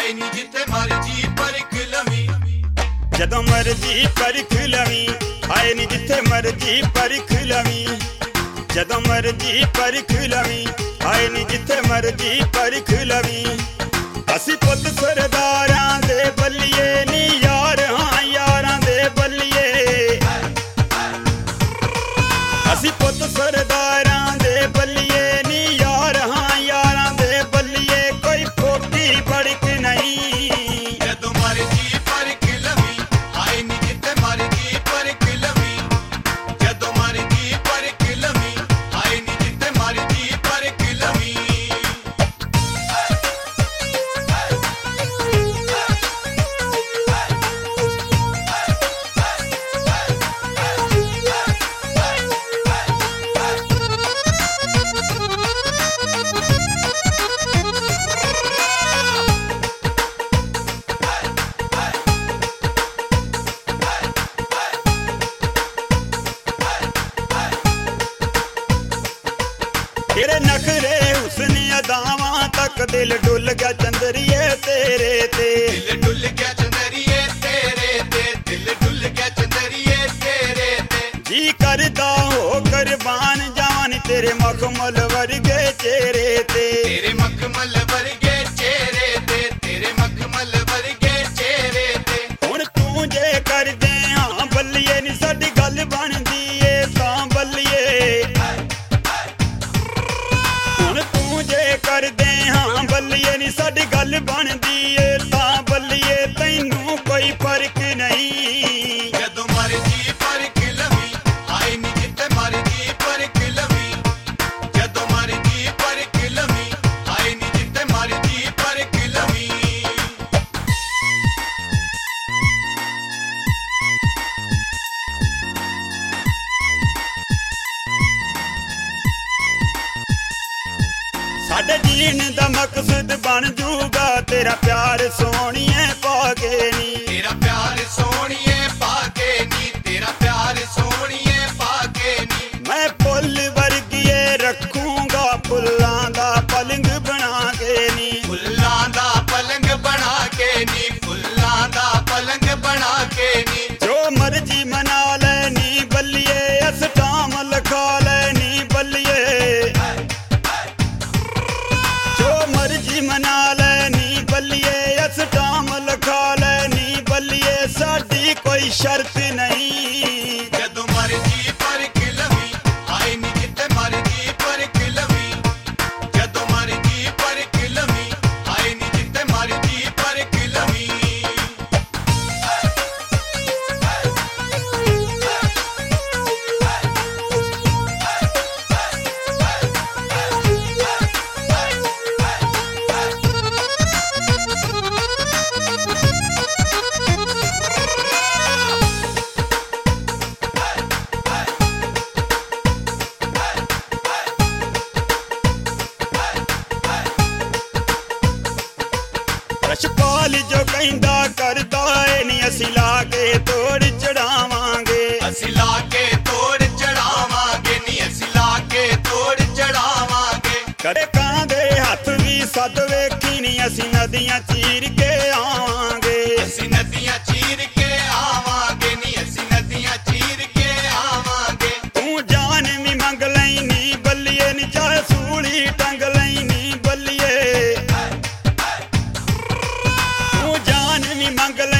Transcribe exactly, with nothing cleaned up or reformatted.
आए नी जिथे मर्जी परख लवी। जदों मर्जी परख लवी आए नी जिथे मर्जी परख लवी। जदों मर्जी परख लवी आए नी जिथे मर्जी परख लवी। असी पुत सरदारां दे बल्लिए नी यार हां यारां दे बल्लिए। असी पुत सरदारां दे बल्लिए नी यार हां यारां दे बल्लिए। कोई फोकी बड़क नहीं जदों मर्जी परख लवी आए नी जिथे मर्जी परख लवी। जदों मर्जी परख लवी आए नी जिथे मर्जी परख लवी। तेरे नखरे हुस्न अदावां तक दिल डुल गया चंदरिए तेरे ते। दिल डुल गया चंदरिए तेरे ते। दिल डुल गया चंदरिए तेरे ते। जी करदा हो कुर्बान जान तेरे मखमल वर्गे चेहरे ते। तेरे मखमल वर्गे चेहरे ते। तेरे मखमल वर्गे चेहरे ते। हुण तू जे कर दे हां बल्लिए नी साडी गल बनदी ए तां बल्लिए। हुण तू जे कर दे हां बल्लिए नी साडी गल बनदी ए तां बल्लिए। तैनू कोई फर्क नहीं जदों मर्जी परख लवी आए नी जिथे मर्जी परख लवी। जदों मर्जी परख लवी आए नी जिथे मर्जी परख लवी। साडे जीण दा मकसद बन जूगा तेरा प्यार सोहणिए पाके नी। तेरा प्यार सोहणिए पाके नी। तेरा प्यार सोहणिए पाके नी। मैं फुल वर्गिए रखूंगा फुल्लां दा पलंग बना के नी। फुल्लां दा पलंग बना के नी। फुल्लां दा पलंग बना के नी। जो मर्जी मना लेनी बल्लिए अस्टाम लखा लेनी बल्लिए। जो मर्जी मना लेनी बल्लिए अस्टाम लखा लेनी बल्लिए। साडी कोई शर्त नहीं जदों मर्जी परख लवी आए नी जिथे मर्जी परख लवी। जदों मर्जी परख लवी आए नी जिथे मर्जी परख लवी। रशपाल जो कहंदा करदा ए नी असी ला के तोड़ चढ़ावांगे। असी लाके तोड़ चढ़ावांगे नी। असी लाके तोड़ चढ़ावांगे। कड़े कां दे हत्थ भी सद वेखी नी असी नदियां चीर के आवांगे। असी नदियां चीर के आवांगे नी। असी नदियां चीर के आवांगे। तू जान भी मंग लैनी बल्लिए नी चाहे सूली टंग लैनी बल्लिए। तू जान भी मंग